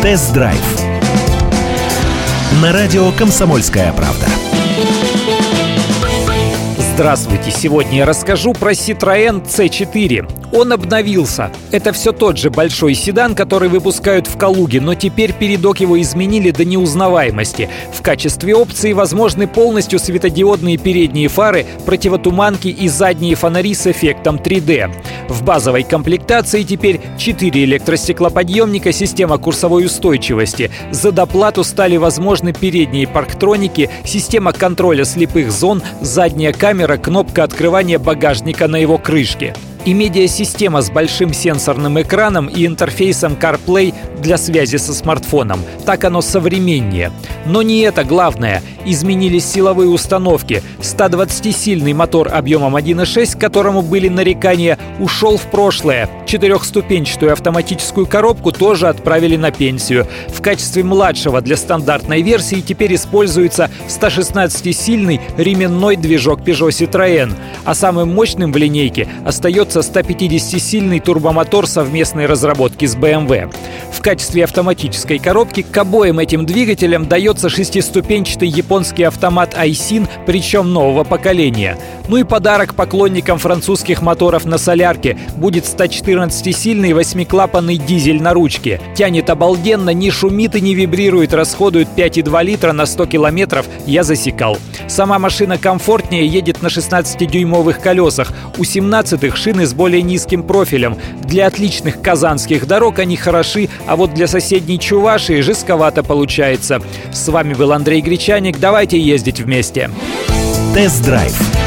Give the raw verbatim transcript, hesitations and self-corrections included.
Тест-драйв на радио «Комсомольская правда». Здравствуйте! Сегодня я расскажу про Citroën си четыре. Он обновился. Это все тот же большой седан, который выпускают в Калуге, но теперь передок его изменили до неузнаваемости. В качестве опции возможны полностью светодиодные передние фары, противотуманки и задние фонари с эффектом три дэ. В базовой комплектации теперь четыре электростеклоподъемника, система курсовой устойчивости. За доплату стали возможны передние парктроники, система контроля слепых зон, задняя камера, кнопка открывания багажника на его крышке. И медиасистема с большим сенсорным экраном и интерфейсом CarPlay для связи со смартфоном. Так оно современнее. Но не это главное. Изменились силовые установки. сто двадцатисильный мотор объемом один и шесть, к которому были нарекания, ушел в прошлое. Четырехступенчатую автоматическую коробку тоже отправили на пенсию. В качестве младшего для стандартной версии теперь используется сто шестнадцатисильный ременной движок Peugeot Citroën. А самым мощным в линейке остается сто пятидесятисильный турбомотор совместной разработки с бэ эм вэ. В качестве автоматической коробки к обоим этим двигателям дается шестиступенчатый японский автомат айсин, причем нового поколения. Ну и подарок поклонникам французских моторов на солярке будет сто четырнадцатисильный восьмиклапанный дизель на ручке. Тянет обалденно, не шумит и не вибрирует, расходует пять и два литра на сто километров, я засекал. Сама машина комфортнее, едет на шестнадцатидюймовых колесах, у семнадцатых шины с более низким профилем. Для отличных казанских дорог они хороши, а вот для соседней Чувашии жестковато получается. С вами был Андрей Гречаник. Давайте ездить вместе. Тест-драйв